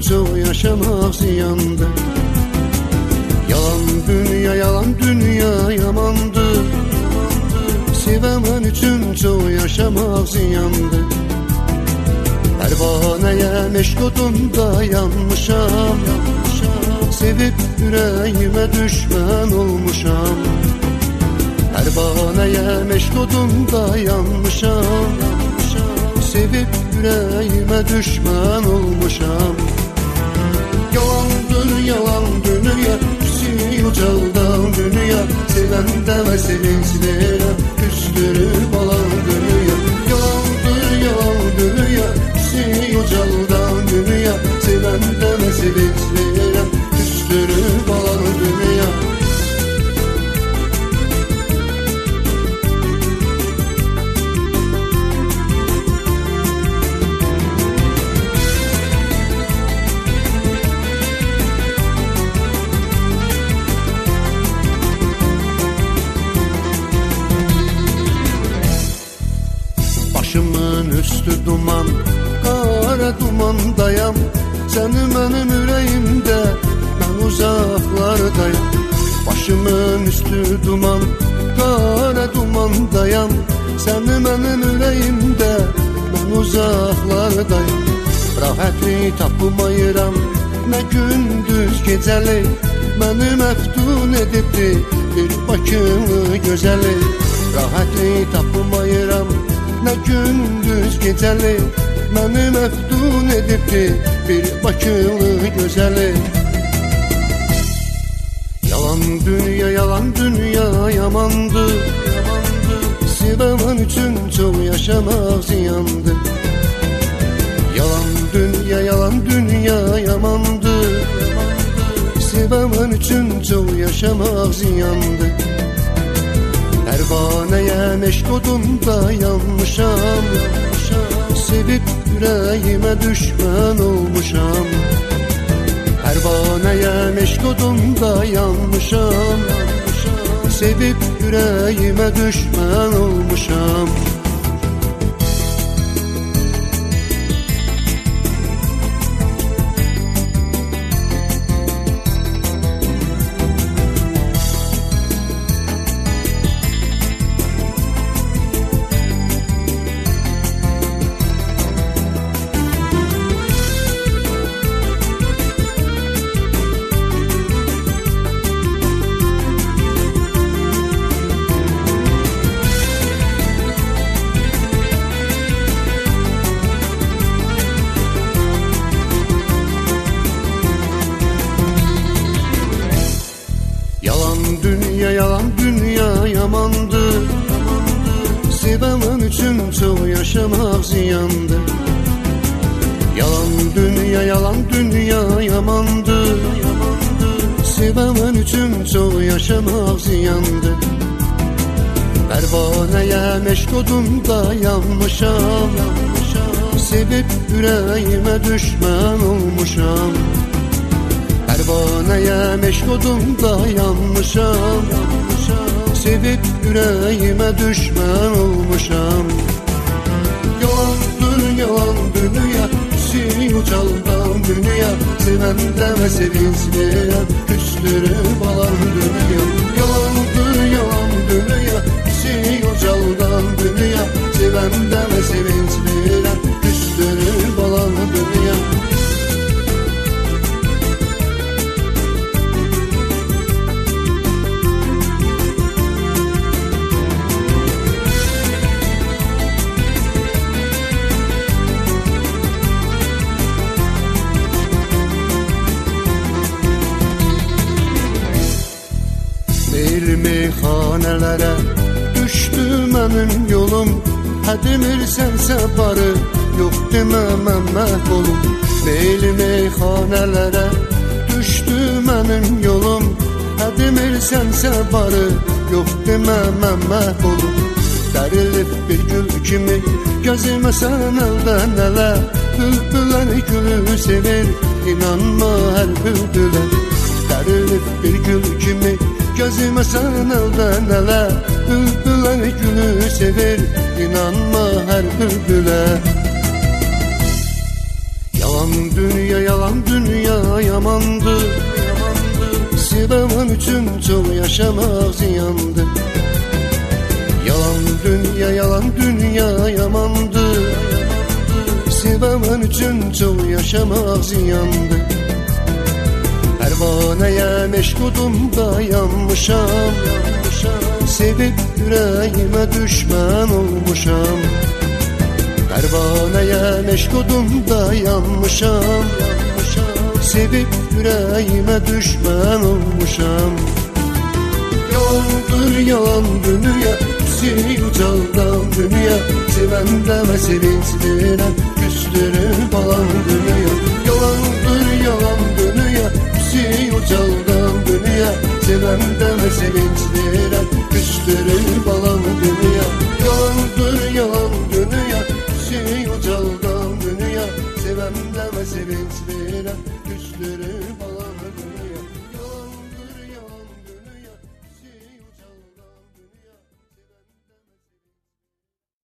çok yaşamak ziyandı. Yalan dünya yamandı. Sevemen üçün çok yaşamak ziyandı. Pervaneye meşk odunda yanmışam. Sevip yüreğime düşman olmuşam. Pervaneye meşk odunda yanmışam. Sevip yüreğime düşman olmuşam. Yalan dünya, küsü ucaldan dünya. Sevende ve sevinçlere küstürüp alan dünya. Yalan dünya, küsü ucaldan dünya. Sevende ve sevinçlere küstürüp alan dünya. Başımın üstü duman, kara dumandayam. Seni benim yüreğimde, ben uzaklardayım. Başımın üstü duman, kara dumandayam. Seni benim yüreğimde, ben uzaklardayım. Rahatlı tapmayıram, ne gündüz geceli. Beni meftun edipti bir bakımlı gözeli. Rahatlı tapmayıram, ne gündüz geceli. Beni meftun edipti bir bakılı gözeli. Yalan dünya yamandı. Sevemen üçün çok yaşamak ziyandı. Yalan dünya yamandı. Sevemen üçün çok yaşamak ziyandı. Pervaneye meşk odunda yanmışam. Sevip yüreğime düşman olmuşam. Pervaneye meşk odunda yanmışam. Sevip yüreğime düşman olmuşam. Yalan dünya yamandı. Sevemen üçün çok yaşamak ziyandı. Yalan dünya yamandı. Sevemen üçün çok yaşamak ziyandı. Pervaneye meşk odunda yanmışam. Sevip yüreğime düşman olmuşam. Pervaneye meşk odunda yanmışam. Sevip yüreğime düşman olmuşam. Yalan dünya, küsü ucaldan dünya. Sevende ve sevinçlere küstürüp alan dünya. Yalan dünya, küsü ucaldan dünya. Sevende ve sevinçlere küstürüp alan dünya. Meyhanelere düştü benim yolum. Hedimirsense barı yok dememem mahvolum. Meyli meyhanelere düştü benim yolum. Hedimirsense barı yok dememem mahvolum. Dərilib bir gül kimi gözüme sen elden ele. Bülbüler gülü sevir, inanma her bülbüle. Dərilib bir gül kimi gözüme sen elden ele. Bülbüler gülü sevir, inanma her bülbüle. Yalan yalan dünya yamandı. Sevemen üçün çok yaşamak ziyandı. Yalan dünya yamandı. Sevemen üçün çok yaşamak ziyandı. Pervaneye meşgudumda yanmışam. Sevip yüreğime düşman olmuşam. Pervaneye meşgudumda yanmışam. Sevip yüreğime düşman olmuşam. Yalandır yalan dünya, seni ucaldan dünya. Seven deme sevinçlenen, küstürür falan dünya. Yalandır yalan dünya, seni ucaldan dünya. Seven deme sevinçlenen,